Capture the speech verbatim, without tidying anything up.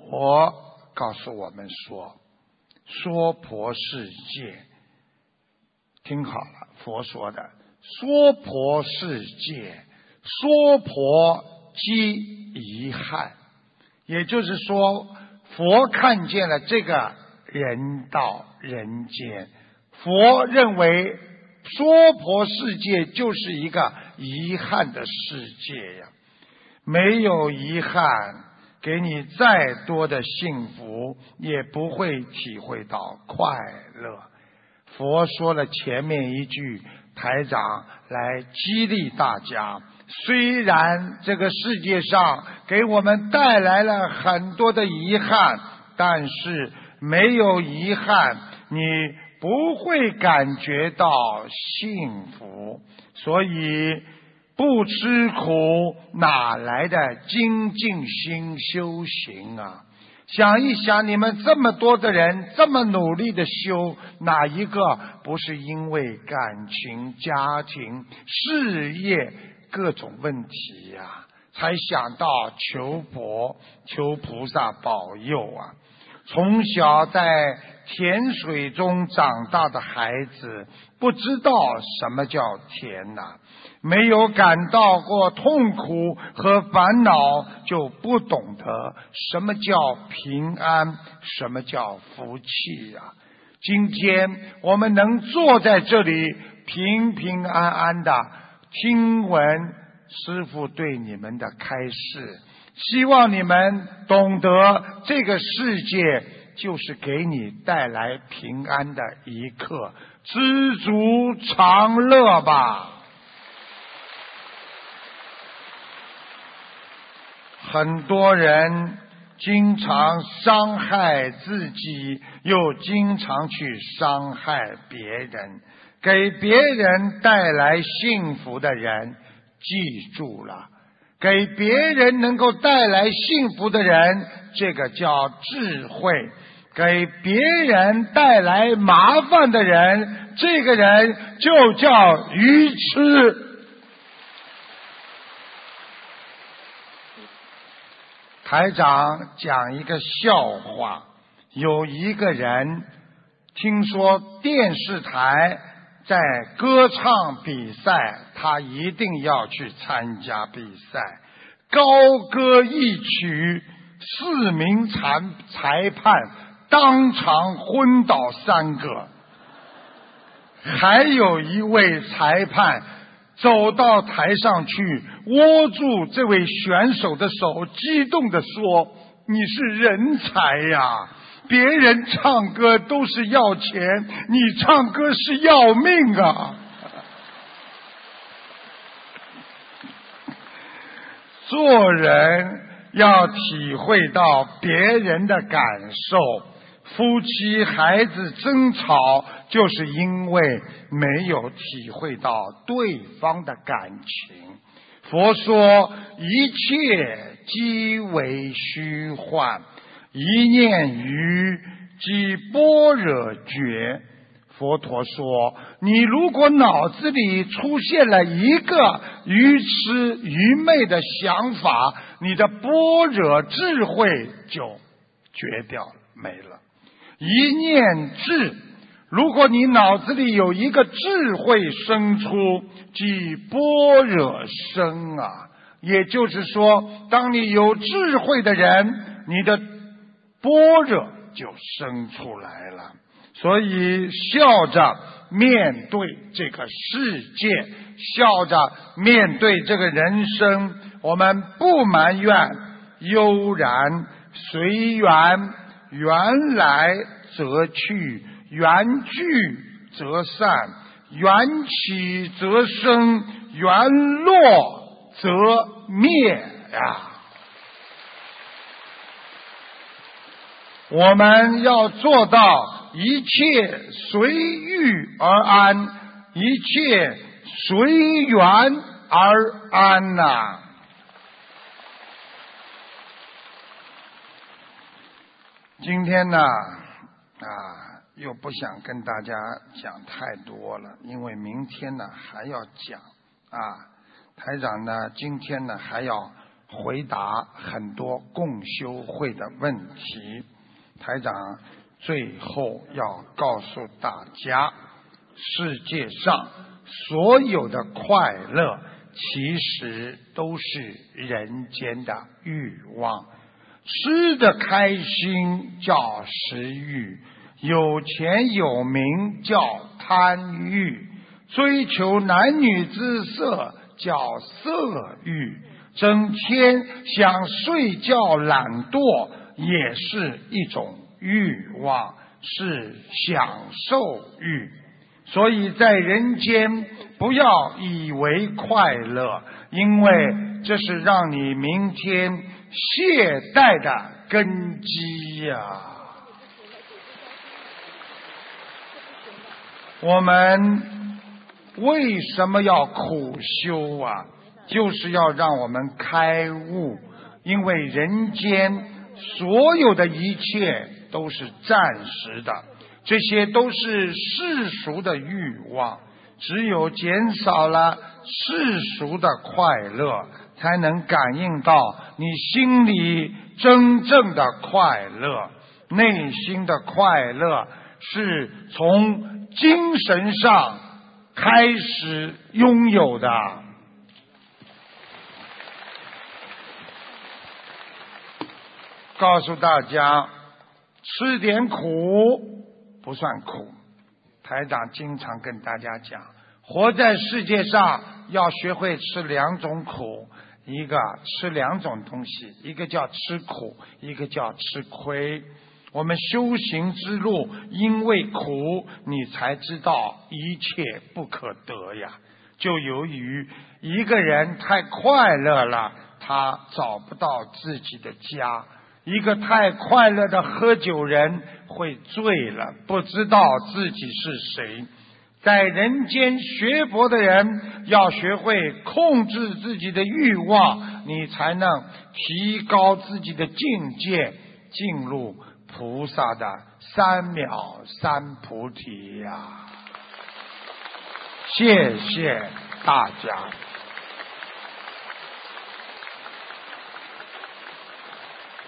佛告诉我们说，娑婆世界，听好了，佛说的娑婆世界，娑婆即遗憾，也就是说，佛看见了这个人道人间，佛认为娑婆世界就是一个遗憾的世界呀，没有遗憾，给你再多的幸福，也不会体会到快乐。佛说了前面一句，台长来激励大家，虽然这个世界上给我们带来了很多的遗憾，但是没有遗憾，你不会感觉到幸福。所以不吃苦，哪来的精进心修行啊？想一想，你们这么多的人这么努力的修，哪一个不是因为感情、家庭、事业各种问题呀、啊，才想到求佛、求菩萨保佑啊？从小在甜水中长大的孩子，不知道什么叫甜呐、啊，没有感到过痛苦和烦恼，就不懂得什么叫平安，什么叫福气啊。今天我们能坐在这里平平安安的听闻师父对你们的开示，希望你们懂得这个世界就是给你带来平安的一刻，知足常乐吧。很多人经常伤害自己，又经常去伤害别人，给别人带来幸福的人，记住了，给别人能够带来幸福的人，这个叫智慧；给别人带来麻烦的人，这个人就叫愚痴。台长讲一个笑话，有一个人听说电视台在歌唱比赛，他一定要去参加比赛，高歌一曲，四名裁裁判当场昏倒三个，还有一位裁判走到台上去，握住这位选手的手，激动地说：“你是人才呀！别人唱歌都是要钱，你唱歌是要命啊！”做人要体会到别人的感受，夫妻孩子争吵，就是因为没有体会到对方的感情。佛说一切即为虚幻，一念愚即般若觉。佛陀说，你如果脑子里出现了一个愚痴愚昧的想法，你的般若智慧就绝掉了，没了。一念智，如果你脑子里有一个智慧生出，即般若生啊。也就是说，当你有智慧的人，你的般若就生出来了。所以笑着面对这个世界，笑着面对这个人生，我们不埋怨，悠然随缘，缘来则去，缘聚则散，缘起则生，缘落则灭呀。我们要做到一切随遇而安，一切随缘而安呐、啊。今天呢，啊，又不想跟大家讲太多了，因为明天呢还要讲啊。台长呢，今天呢还要回答很多共修会的问题。台长最后要告诉大家，世界上所有的快乐其实都是人间的欲望。吃得开心叫食欲，有钱有名叫贪欲，追求男女之色叫色欲，整天想睡觉懒惰也是一种欲望，是享受欲。所以在人间不要以为快乐，因为这是让你明天懈怠的根基呀、啊。我们为什么要苦修啊？就是要让我们开悟，因为人间所有的一切都是暂时的，这些都是世俗的欲望，只有减少了世俗的快乐，才能感应到你心里真正的快乐。内心的快乐是从精神上开始拥有的。告诉大家，吃点苦不算苦。台长经常跟大家讲，活在世界上要学会吃两种苦，一个吃两种东西，一个叫吃苦，一个叫吃亏。我们修行之路，因为苦，你才知道一切不可得呀。就由于一个人太快乐了，他找不到自己的家。一个太快乐的喝酒人会醉了，不知道自己是谁。在人间学佛的人要学会控制自己的欲望，你才能提高自己的境界，进入菩萨的三藐三菩提呀、啊！谢谢大家。